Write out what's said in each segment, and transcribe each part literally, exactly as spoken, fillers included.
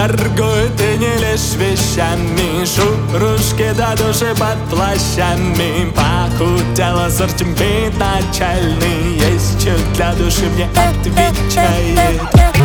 торгуют и не лишь вещами. Шурушки до души под плащами. Похудела, сортимент начальный. Есть что для души, мне отвечает.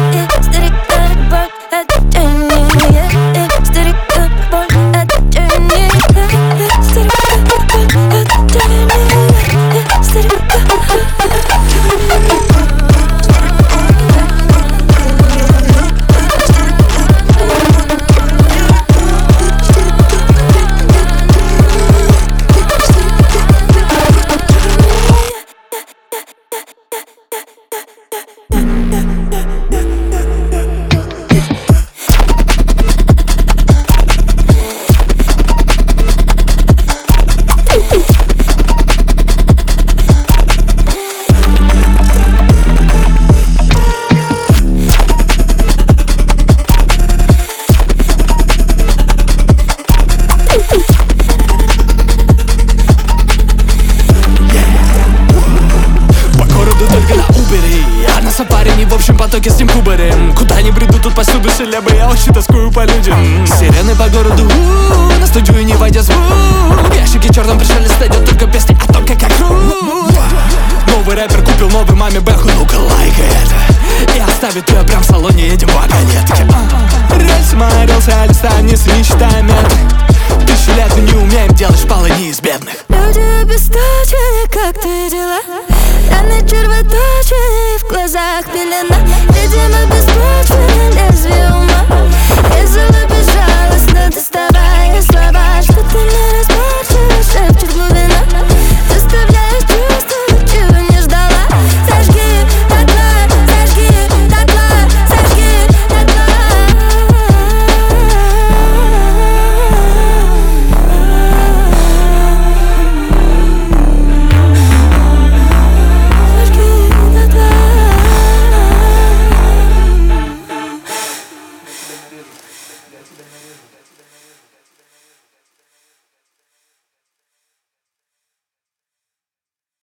В общем потоке с ним кубарем. Куда не бреду, тут повсюду шелябы. Я очень тоскую по людям. Сирены по городу, у-у-у, на студию не войдя звук. В ящике черном пришелест идет только песни о том, как я крут. Новый рэпер купил новой маме бэху, ну-ка лайка это. И оставит ее прям в салоне, едем в вагонетке. Рельс морился, листа не с мечтами. Тысячу лет мы не умеем делать шпалы не из бедных. Люди обесточены, как ты дела? Раны червоточины, в глазах пелена. Видимо, беспочвенное лезвие ума. Резало без жара.